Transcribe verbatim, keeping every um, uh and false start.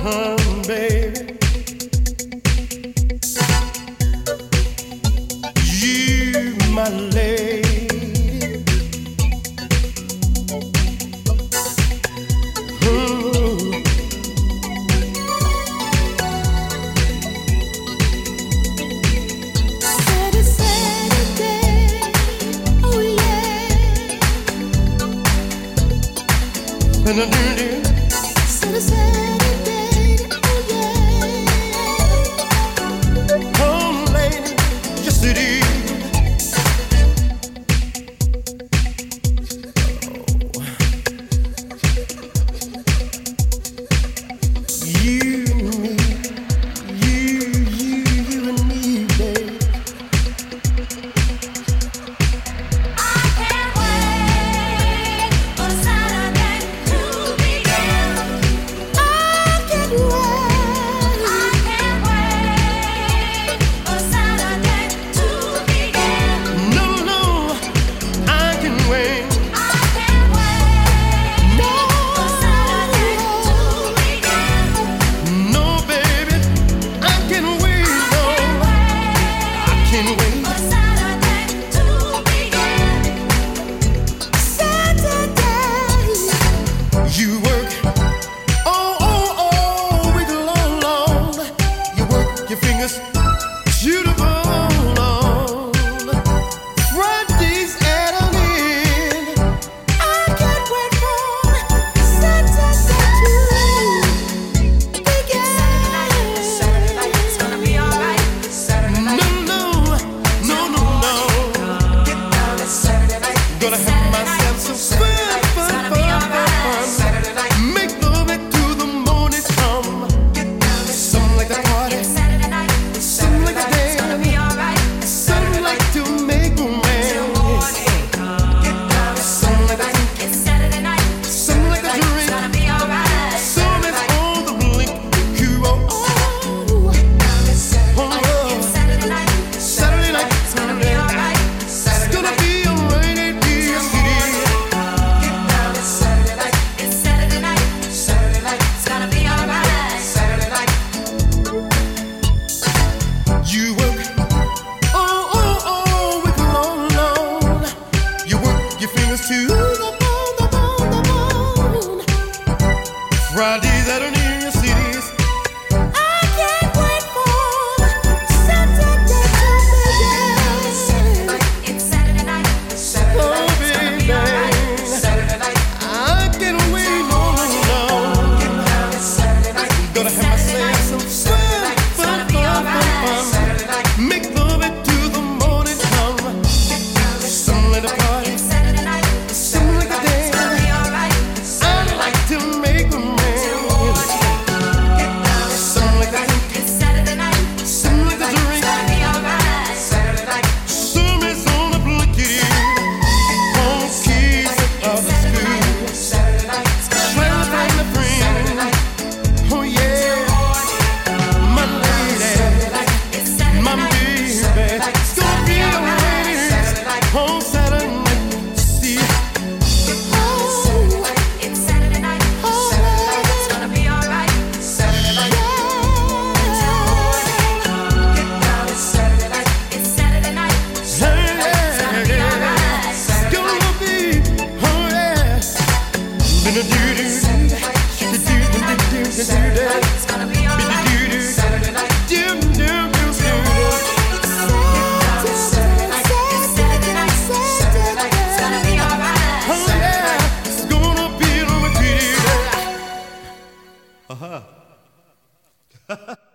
Uh-huh, baby. You, my lady. Mm. Saturday, Saturday, oh yeah. And I do do. Saturday, Saturday, oh yeah. Oh, lady, yes it is. You, me, you, you, you and me, babe. I can't wait for Saturday to begin. I can't wait. I can't wait for Saturday to begin. No, no, I can wait. I can't wait for Saturday to begin. No, baby, I can wait. No, I can wait. For Saturday to begin. Saturday. You work, oh, oh, oh, week long, long. You work your fingers to the bone, on Fridays at an end. I can't wait for Saturday to begin. Saturday night, it's gonna be alright. Saturday No, no, no, no, no. get down to Saturday night. Gonna have myself some fun, fun, fun, fun, Saturday night, fun. Make love it to the morning come. get down to Some like to party, Saturday night. some like to It's gonna dance, be alright. some like to make romance. Get down to Some like to drink, It's Saturday night. some like to It's drink. gonna be alright. Some is on the blink. You are oh, oh, Saturday night. Saturday night. It's gonna be alright. It's gonna be a rainy day. Yes, it is. It's Saturday night. It's gonna be alright. You work, oh, oh, oh, week long, long. You work your fingers to the bone, the bone, the bone. Fridays at an in your cities. I can't wait for Saturday to begin. It's Saturday night. Oh, baby, I can't wait no, no, no. Gonna have myself some fun, fun, fun, fun, fun. Make love it to the morning come. Some like to party, Saturday night. some like to It's gonna be dance. alright. I like to make romance. Some like to drink, It's Saturday night. some like to It's drink. gonna be alright. Some is on the blanket, on keys of the school. Trying to find a friend. Oh yeah, my lady, It's Saturday my night. baby. It's gonna be a rainy night on Saturday night. See, Oh, it's Saturday night. It's gonna be alright. Saturday night. It's Saturday night. It's Saturday night. yeah, gonna be alright. it's gonna be, oh yeah. Gonna do do, do do do do do do do. It's gonna be alright. Do do Saturday night. do do do do do. Saturday night. It's gonna be alright. Oh yeah, it's gonna be a repeat. Uh huh.